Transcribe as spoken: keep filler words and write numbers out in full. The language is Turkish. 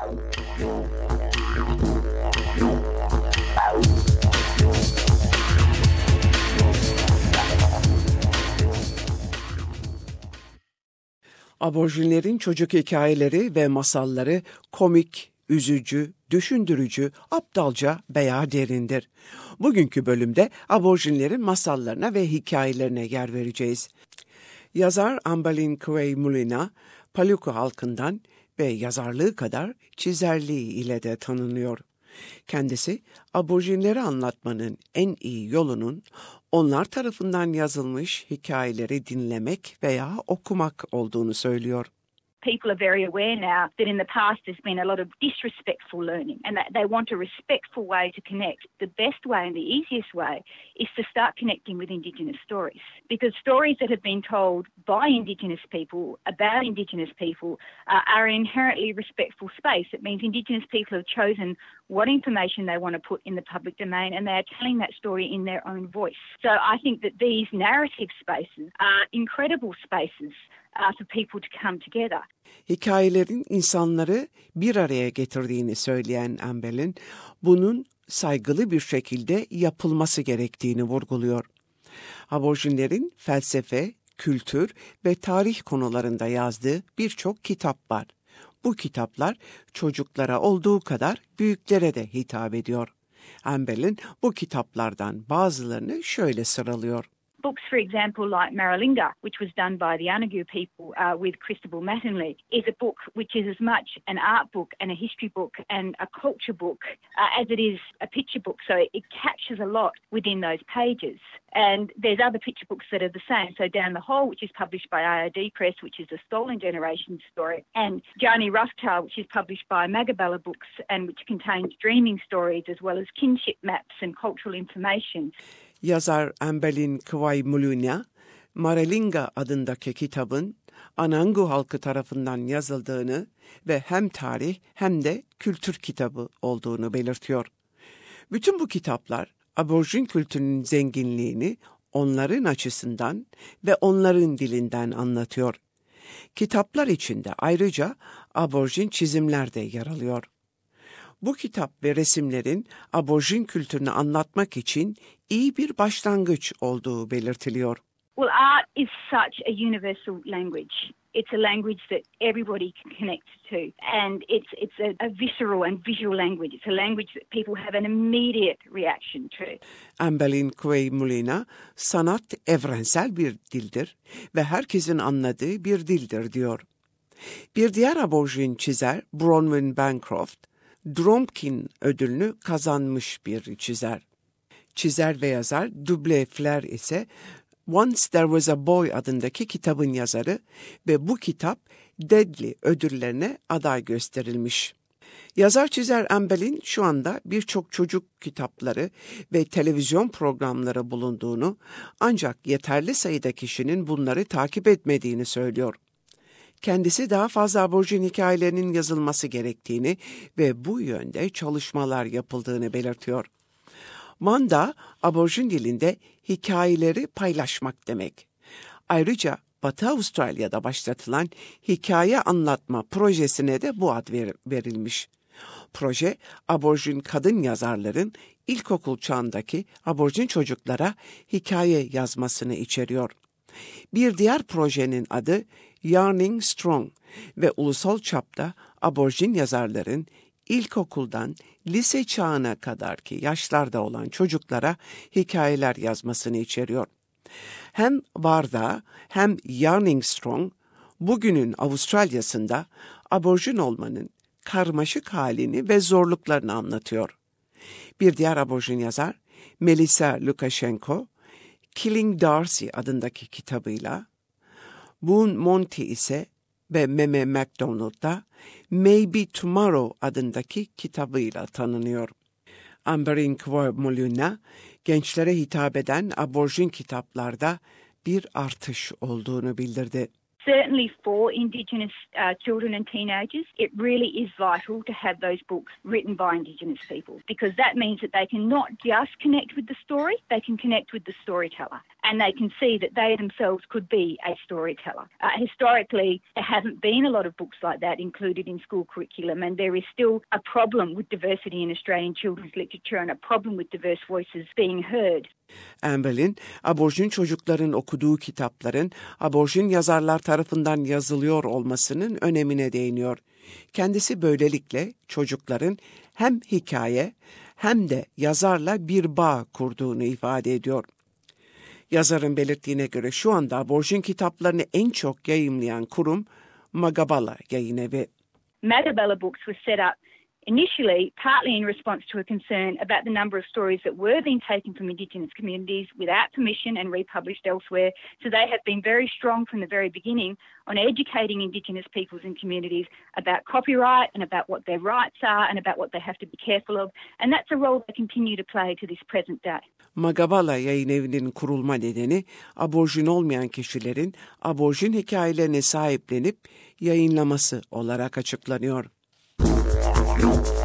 Aborjinlerin çocuk hikayeleri ve masalları komik, üzücü, düşündürücü, aptalca veya derindir. Bugünkü bölümde aborjinlerin masallarına ve hikayelerine yer vereceğiz. Yazar Amberlynn Quay Molina, Palu'ku halkından ve yazarlığı kadar çizerliği ile de tanınıyor. Kendisi, aborjinleri anlatmanın en iyi yolunun onlar tarafından yazılmış hikayeleri dinlemek veya okumak olduğunu söylüyor. People are very aware now that in the past there's been a lot of disrespectful learning and that they want a respectful way to connect. The best way and the easiest way is to start connecting with Indigenous stories, because stories that have been told by Indigenous people about Indigenous people uh, are an inherently respectful space. It means Indigenous people have chosen what information they want to put in the public domain and they are telling that story in their own voice. So I think that these narrative spaces are incredible spaces uh, for people to come together. Hikayelerin insanları bir araya getirdiğini söyleyen Amberlynn, bunun saygılı bir şekilde yapılması gerektiğini vurguluyor. Aborjinlerin felsefe, kültür ve tarih konularında yazdığı birçok kitap var. Bu kitaplar çocuklara olduğu kadar büyüklere de hitap ediyor. Amberlynn bu kitaplardan bazılarını şöyle sıralıyor. Books, for example, like Maralinga, which was done by the Anagu people uh, with Christabel Mattingly, is a book which is as much an art book and a history book and a culture book uh, as it is a picture book. So it captures a lot within those pages. And there's other picture books that are the same. So Down the Hole, which is published by I O D Press, which is a Stolen Generation story, and Jani Roughtale, which is published by Magabala Books and which contains dreaming stories as well as kinship maps and cultural information. Yazar Amberlynn Quay Molina, Maralinga adındaki kitabın Anangu halkı tarafından yazıldığını ve hem tarih hem de kültür kitabı olduğunu belirtiyor. Bütün bu kitaplar aborjin kültürünün zenginliğini onların açısından ve onların dilinden anlatıyor. Kitaplar içinde ayrıca aborjin çizimler de yer alıyor. Bu kitap ve resimlerin aborjin kültürünü anlatmak için iyi bir başlangıç olduğu belirtiliyor. Well, art is such a universal language. It's a language that everybody can connect to, and it's it's a, a visceral and visual language. It's a language that people have an immediate reaction to. Amberlynn Quay Molina, sanat evrensel bir dildir ve herkesin anladığı bir dildir diyor. Bir diğer aborjin çizer Bronwyn Bancroft, Dromkin ödülünü kazanmış bir çizer. Çizer ve yazar Duble Flair ise Once There Was a Boy adındaki kitabın yazarı ve bu kitap Deadly ödüllerine aday gösterilmiş. Yazar çizer Amberlynn şu anda birçok çocuk kitapları ve televizyon programları bulunduğunu, ancak yeterli sayıda kişinin bunları takip etmediğini söylüyor. Kendisi daha fazla aborjin hikayelerinin yazılması gerektiğini ve bu yönde çalışmalar yapıldığını belirtiyor. Manda, aborjin dilinde hikayeleri paylaşmak demek. Ayrıca Batı Avustralya'da başlatılan hikaye anlatma projesine de bu ad ver- verilmiş. Proje, aborjin kadın yazarların ilkokul çağındaki aborjin çocuklara hikaye yazmasını içeriyor. Bir diğer projenin adı Yarning Strong ve ulusal çapta aborjin yazarların ilkokuldan lise çağına kadarki yaşlarda olan çocuklara hikayeler yazmasını içeriyor. Hem Varda hem Yarning Strong bugünün Avustralya'sında aborjin olmanın karmaşık halini ve zorluklarını anlatıyor. Bir diğer aborjin yazar Melissa Lukashenko, Killing Darcy adındaki kitabıyla, Boone Monty ise ve Meme MacDonald da Maybe Tomorrow adındaki kitabıyla tanınıyor. Amberlynn Quay Molina, gençlere hitap eden aborjin kitaplarda bir artış olduğunu bildirdi. Certainly for Indigenous uh, children and teenagers, it really is vital to have those books written by Indigenous people, because that means that they can not just connect with the story, they can connect with the storyteller. and they can see that they themselves could be a storyteller. Uh, historically, there hasn't been a lot of books like that included in school curriculum, and there is still a problem with diversity in Australian children's literature and a problem with diverse voices being heard. Amberlin, aborjin çocukların okuduğu kitapların aborjin yazarlar tarafından yazılıyor olmasının önemine değiniyor. Kendisi böylelikle çocukların hem hikaye hem de yazarla bir bağ kurduğunu ifade ediyor. Yazarın belirttiğine göre şu anda aborjin kitaplarını en çok yayımlayan kurum Magabala Yayınevi. Magabala Books was set up initially partly in response to a concern about the number of stories that were being taken from Indigenous communities without permission and republished elsewhere. So they have been very strong from the very beginning on educating Indigenous peoples and communities about copyright and about what their rights are and about what they have to be careful of. And that's a role they continue to play to this present day. Magabala Yayınevi'nin kurulma nedeni aborjin olmayan kişilerin aborjin hikayelerine sahiplenip yayınlaması olarak açıklanıyor.